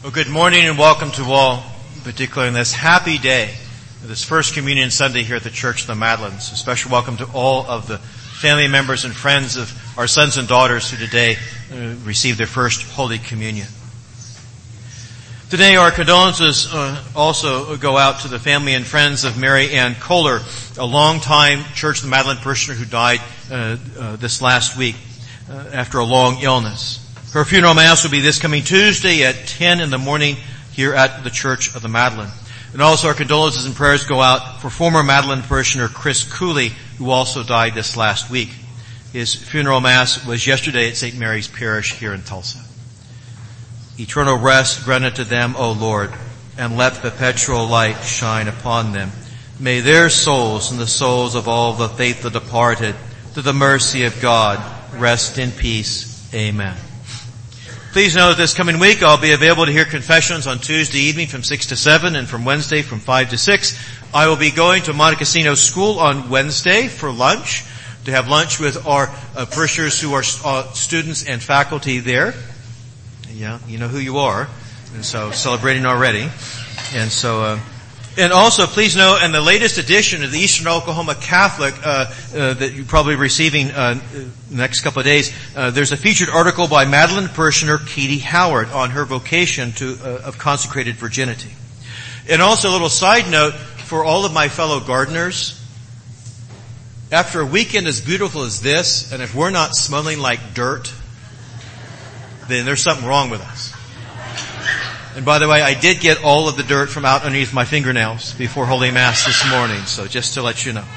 Well, good morning and welcome to all, particularly on this happy day, this First Communion Sunday here at the Church of the Madeleines. A special welcome to all of the family members and friends of our sons and daughters who today received their first Holy Communion. Today our condolences also go out to the family and friends of Mary Ann Kohler, a longtime Church of the Madeleine parishioner who died this last week after a long illness. Her funeral mass will be this coming Tuesday at 10 in the morning here at the Church of the Madeleine. And also our condolences and prayers go out for former Madeleine parishioner Chris Cooley, who also died this last week. His funeral mass was yesterday at St. Mary's Parish here in Tulsa. Eternal rest grant unto them, O Lord, and let perpetual light shine upon them. May their souls and the souls of all the faithful departed, to the mercy of God, rest in peace. Amen. Please know that this coming week I'll be available to hear confessions on Tuesday evening from 6 to 7 and from Wednesday from 5 to 6. I will be going to Monte Cassino School on Wednesday for lunch, to have lunch with our parishioners who are students and faculty there. Yeah, you know who you are. And so celebrating already. And also, please know, in the latest edition of the Eastern Oklahoma Catholic that you're probably receiving next couple of days, there's a featured article by Madeleine parishioner Katie Howard on her vocation of consecrated virginity. And also a little side note for all of my fellow gardeners. After a weekend as beautiful as this, and if we're not smelling like dirt, then there's something wrong with us. And by the way, I did get all of the dirt from out underneath my fingernails before Holy Mass this morning, so just to let you know.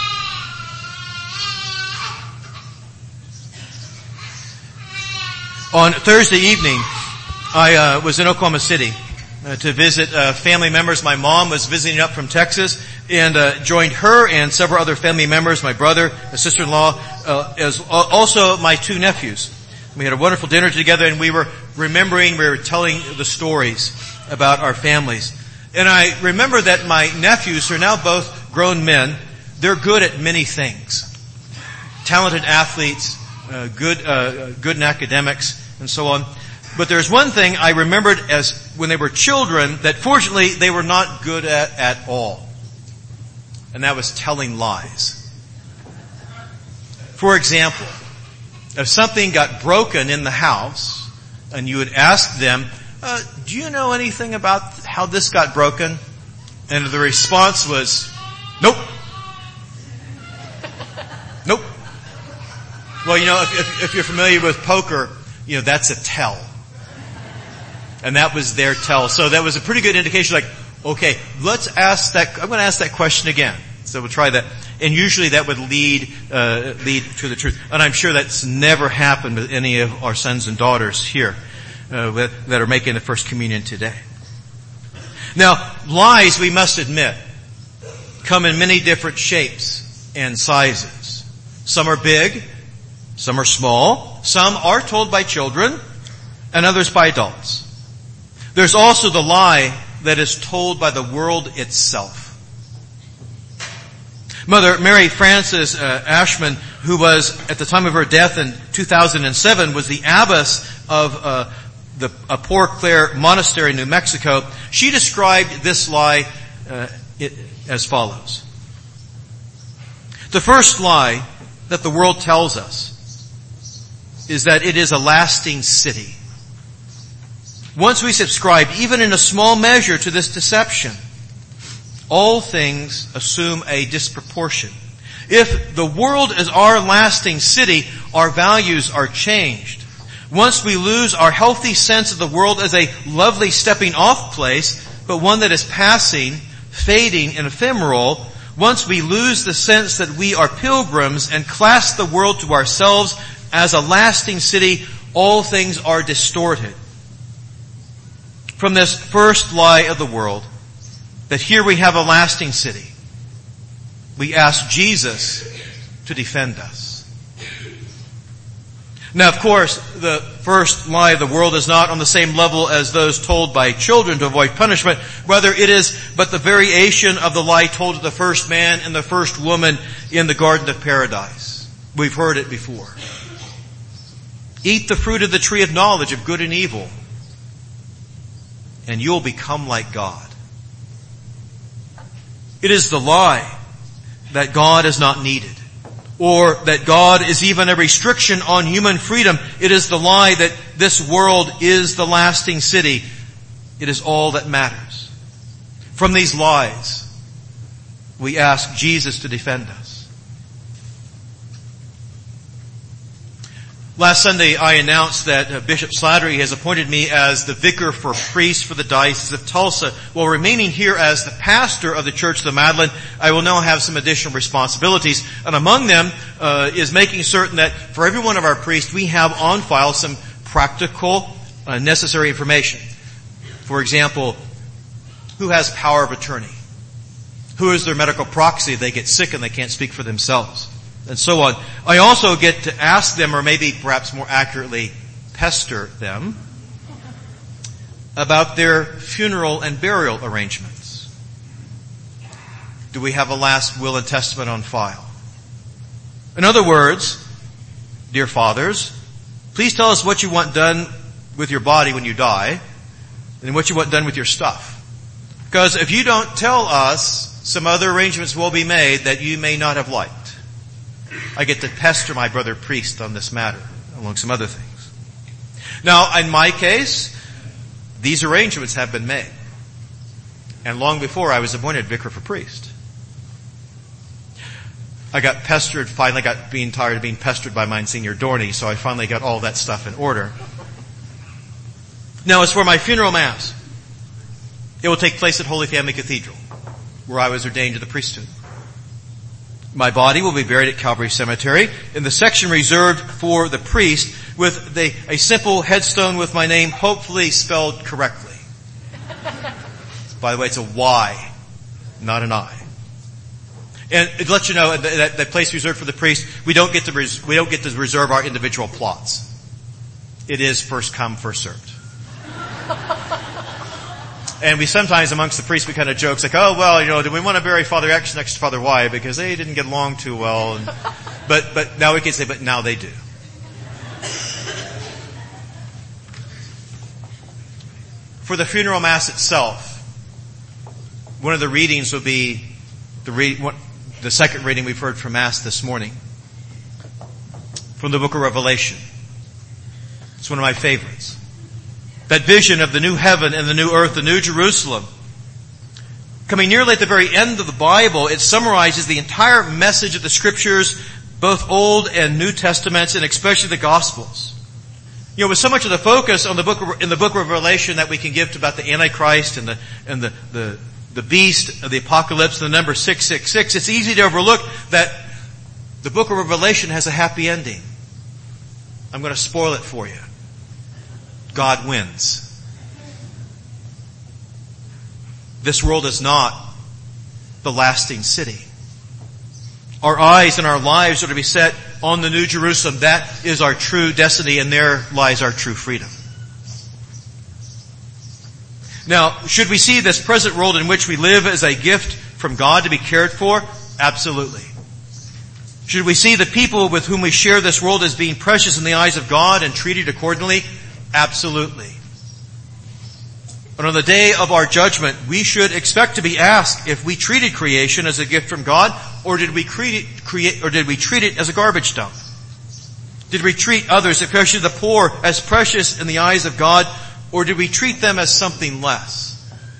On Thursday evening, I was in Oklahoma City to visit family members. My mom was visiting up from Texas and joined her and several other family members, my brother, my sister-in-law, as also my two nephews. We had a wonderful dinner together and we were telling the stories about our families. And I remember that my nephews, who are now both grown men, they're good at many things. Talented athletes, good in academics, and so on. But there's one thing I remembered as when they were children that fortunately they were not good at all. And that was telling lies. For example, if something got broken in the house and you would ask them, do you know anything about how this got broken? And the response was, nope. Nope. Well, if you're familiar with poker, that's a tell. And that was their tell. So that was a pretty good indication, like, okay, I'm going to ask that question again. So we'll try that. And usually that would lead to the truth. And I'm sure that's never happened with any of our sons and daughters here that are making the First Communion today. Now, lies, we must admit, come in many different shapes and sizes. Some are big, some are small, some are told by children, and others by adults. There's also the lie that is told by the world itself. Mother Mary Frances Ashman, who was, at the time of her death in 2007, was the abbess of a Poor Clare monastery in New Mexico. She described this lie as follows. The first lie that the world tells us is that it is a lasting city. Once we subscribe, even in a small measure, to this deception, all things assume a disproportion. If the world is our lasting city, our values are changed. Once we lose our healthy sense of the world as a lovely stepping off place, but one that is passing, fading, and ephemeral, once we lose the sense that we are pilgrims and clasp the world to ourselves as a lasting city, all things are distorted. From this first lie of the world, that here we have a lasting city, we ask Jesus to defend us. Now, of course, the first lie of the world is not on the same level as those told by children to avoid punishment. Rather, it is but the variation of the lie told to the first man and the first woman in the Garden of Paradise. We've heard it before. Eat the fruit of the tree of knowledge of good and evil. and you'll become like God. It is the lie that God is not needed, or that God is even a restriction on human freedom. It is the lie that this world is the lasting city. It is all that matters. From these lies, we ask Jesus to defend us. Last Sunday, I announced that Bishop Slattery has appointed me as the vicar for priests for the Diocese of Tulsa. While remaining here as the pastor of the Church of the Magdalene, I will now have some additional responsibilities. And among them is making certain that for every one of our priests, we have on file some practical, necessary information. For example, who has power of attorney? Who is their medical proxy if they get sick and they can't speak for themselves? And so on. I also get to ask them, or maybe perhaps more accurately, pester them about their funeral and burial arrangements. Do we have a last will and testament on file? In other words, dear fathers, please tell us what you want done with your body when you die, and what you want done with your stuff. Because if you don't tell us, some other arrangements will be made that you may not have liked. I get to pester my brother priest on this matter, among some other things. Now, in my case, these arrangements have been made. And long before I was appointed vicar for priest. I got pestered, finally got being tired of being pestered by Monsignor Dorney, so I finally got all that stuff in order. Now, as for my funeral mass, it will take place at Holy Family Cathedral, where I was ordained to the priesthood. My body will be buried at Calvary Cemetery in the section reserved for the priest with a simple headstone with my name hopefully spelled correctly. By the way, it's a Y, not an I. And to let you know, that place reserved for the priest, we don't get to reserve our individual plots. It is first come, first served. And we sometimes, amongst the priests, we kind of jokes like, oh, well, do we want to bury Father X next to Father Y because they didn't get along too well? And, but now we can say, but now they do. For the funeral mass itself, one of the readings will be the second reading we've heard from Mass this morning from the book of Revelation. It's one of my favorites. That vision of the new heaven and the new earth, the new Jerusalem. Coming nearly at the very end of the Bible, it summarizes the entire message of the Scriptures, both Old and New Testaments, and especially the Gospels. With so much of the focus on in the book of Revelation that we can give about the Antichrist and the beast of the apocalypse, and the number 666, it's easy to overlook that the book of Revelation has a happy ending. I'm going to spoil it for you. God wins. This world is not the lasting city. Our eyes and our lives are to be set on the New Jerusalem. That is our true destiny, and there lies our true freedom. Now, should we see this present world in which we live as a gift from God to be cared for? Absolutely. Should we see the people with whom we share this world as being precious in the eyes of God and treated accordingly? Absolutely. But on the day of our judgment, we should expect to be asked if we treated creation as a gift from God, or did we treat it as a garbage dump? Did we treat others, especially the poor, as precious in the eyes of God, or did we treat them as something less?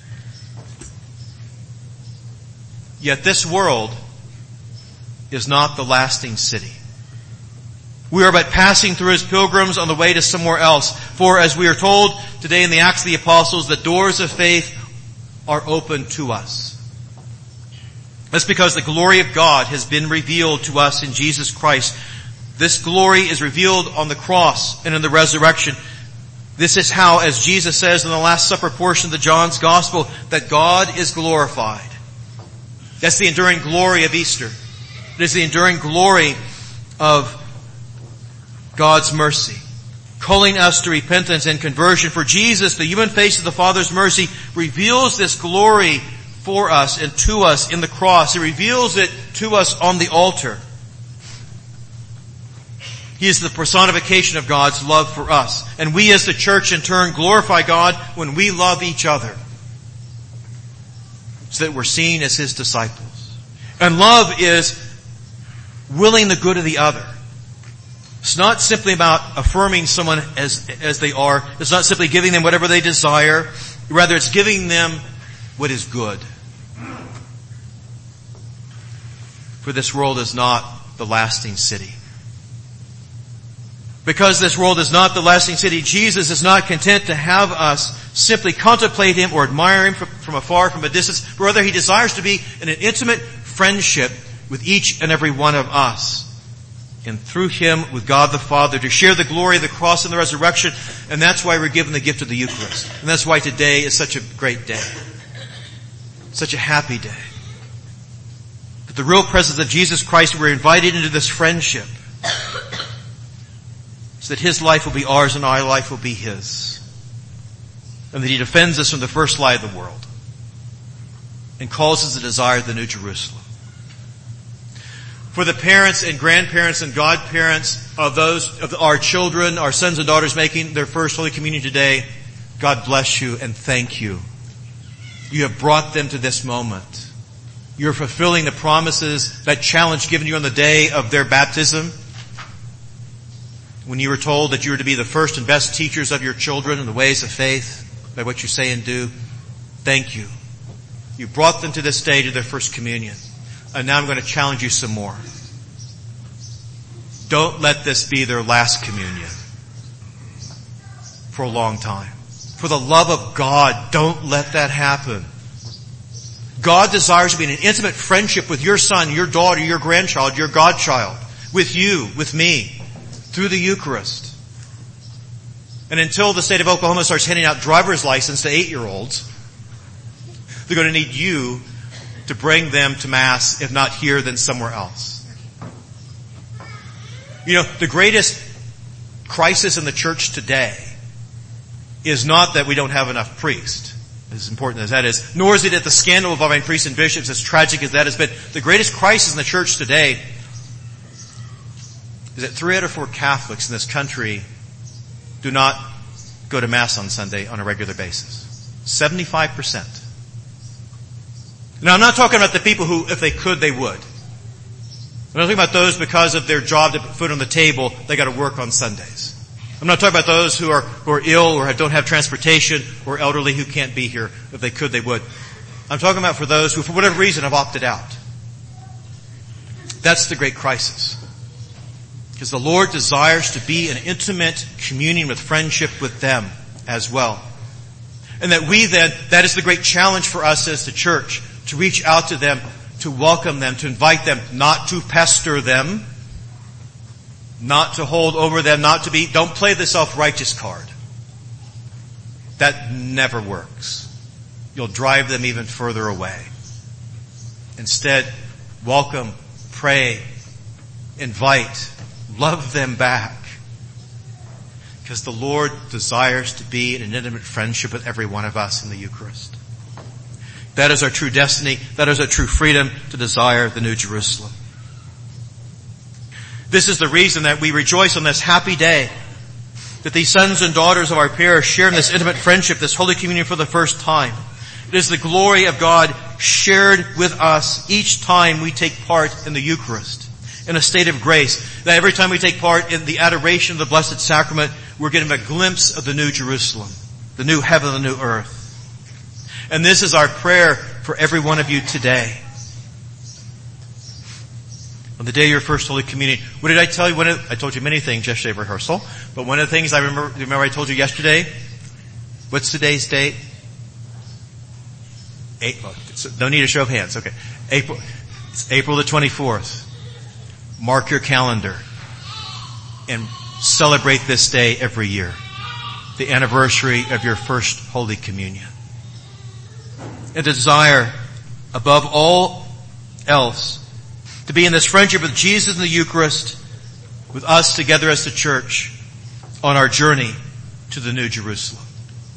Yet this world is not the lasting city. We are but passing through as pilgrims on the way to somewhere else. For as we are told today in the Acts of the Apostles, the doors of faith are open to us. That's because the glory of God has been revealed to us in Jesus Christ. This glory is revealed on the cross and in the resurrection. This is how, as Jesus says in the Last Supper portion of the John's Gospel, that God is glorified. That's the enduring glory of Easter. It is the enduring glory of God's mercy, calling us to repentance and conversion. For Jesus, the human face of the Father's mercy, reveals this glory for us and to us in the cross. He reveals it to us on the altar. He is the personification of God's love for us. And we as the church in turn glorify God when we love each other, so that we're seen as His disciples. And love is willing the good of the other. It's not simply about affirming someone as they are. It's not simply giving them whatever they desire. Rather, it's giving them what is good. For this world is not the lasting city. Because this world is not the lasting city, Jesus is not content to have us simply contemplate Him or admire Him from afar, from a distance. But rather, He desires to be in an intimate friendship with each and every one of us. And through Him, with God the Father, to share the glory of the cross and the resurrection. And that's why we're given the gift of the Eucharist. And that's why today is such a great day. Such a happy day. But the real presence of Jesus Christ, we're invited into this friendship, so that His life will be ours and our life will be His. And that He defends us from the first lie of the world and calls us to desire the New Jerusalem. For the parents and grandparents and godparents of our children, our sons and daughters making their first Holy Communion today, God bless you and thank you. You have brought them to this moment. You're fulfilling the promises, that challenge given you on the day of their baptism, when you were told that you were to be the first and best teachers of your children in the ways of faith by what you say and do. Thank you. You brought them to this day to their first communion. And now I'm going to challenge you some more. Don't let this be their last communion for a long time. For the love of God, don't let that happen. God desires to be in an intimate friendship with your son, your daughter, your grandchild, your godchild, with you, with me, through the Eucharist. And until the state of Oklahoma starts handing out driver's license to 8-year-olds, they're going to need you to bring them to Mass, if not here, then somewhere else. You know, the greatest crisis in the church today is not that we don't have enough priests, as important as that is, nor is it that the scandal involving priests and bishops, as tragic as that has been. The greatest crisis in the church today is that 3 out of 4 Catholics in this country do not go to Mass on Sunday on a regular basis. 75%. Now, I'm not talking about the people who, if they could, they would. I'm not talking about those because of their job to put food on the table, they got to work on Sundays. I'm not talking about those who are ill or don't have transportation or elderly who can't be here. If they could, they would. I'm talking about for those who, for whatever reason, have opted out. That's the great crisis. Because the Lord desires to be in intimate communion with friendship with them as well. And that we then, that is the great challenge for us as the church, to reach out to them, to welcome them, to invite them, not to pester them, not to hold over them, don't play the self-righteous card. That never works. You'll drive them even further away. Instead, welcome, pray, invite, love them back. Because the Lord desires to be in an intimate friendship with every one of us in the Eucharist. That is our true destiny. That is our true freedom to desire the New Jerusalem. This is the reason that we rejoice on this happy day, that these sons and daughters of our parish share in this intimate friendship, this Holy Communion for the first time. It is the glory of God shared with us each time we take part in the Eucharist, in a state of grace. That every time we take part in the adoration of the Blessed Sacrament, we're getting a glimpse of the New Jerusalem, the new heaven, the new earth. And this is our prayer for every one of you today. On the day of your first Holy Communion. What did I tell you? I told you many things yesterday at rehearsal, but one of the things I remember I told you yesterday? What's today's date? No need a show of hands. Okay. It's April the 24th. Mark your calendar and celebrate this day every year. The anniversary of your first Holy Communion. A desire above all else to be in this friendship with Jesus in the Eucharist, with us together as the church on our journey to the New Jerusalem.